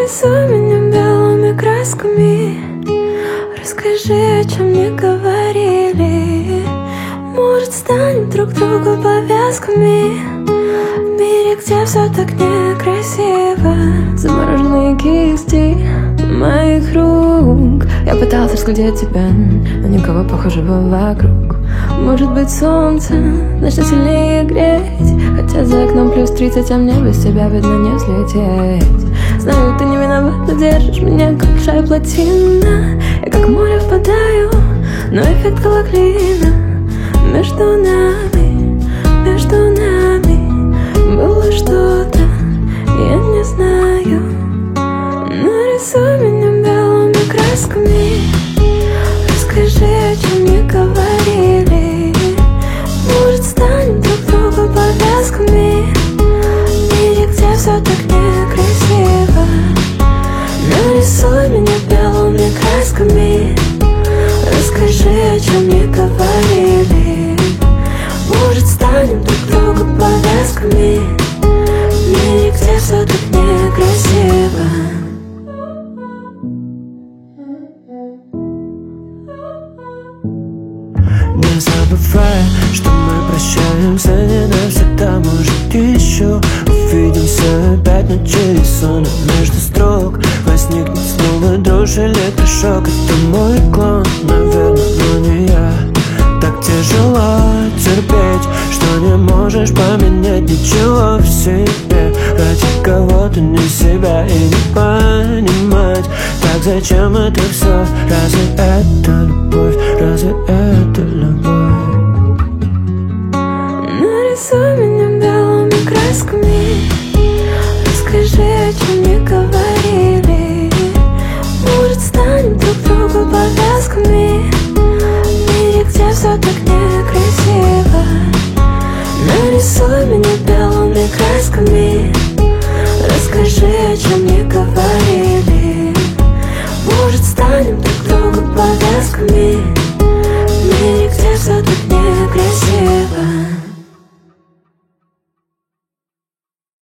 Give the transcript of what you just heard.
Нарисуй меня белыми красками, расскажи, о чем не говорили. Может, станем друг другу повязками в мире, где все так некрасиво. Замороженные кисти моих рук. Я пытался разглядеть тебя, но никого похожего вокруг. Может быть, солнце начнет сильнее греть, хотя за окном плюс 30, а мне без тебя, видно, не взлететь. Знаю, ты не виновата, держишь меня, как шая плотина. Я как море впадаю, но эффект колоклина. Между нами было что-то, я не знаю. Нарисуй меня белыми красками, расскажи, о чем не говорили. Может, станем друг другу повязками в мире, где все так некрасиво. Нарисуй меня белыми красками, расскажи, о чем не говорили. Может, станем друг другу повязками в мире, где все так некрасиво. Не забывай, что мы прощаемся не навсегда. Может, еще увидимся опять, но через сон. Между строк возникнет снова дрожь, электрошок. Это мой клон, наверное, но не я. Так тяжело терпеть, что не можешь поменять ничего в себе. Ради кого-то не себя и не понимать. Так зачем это все? Разве это любовь?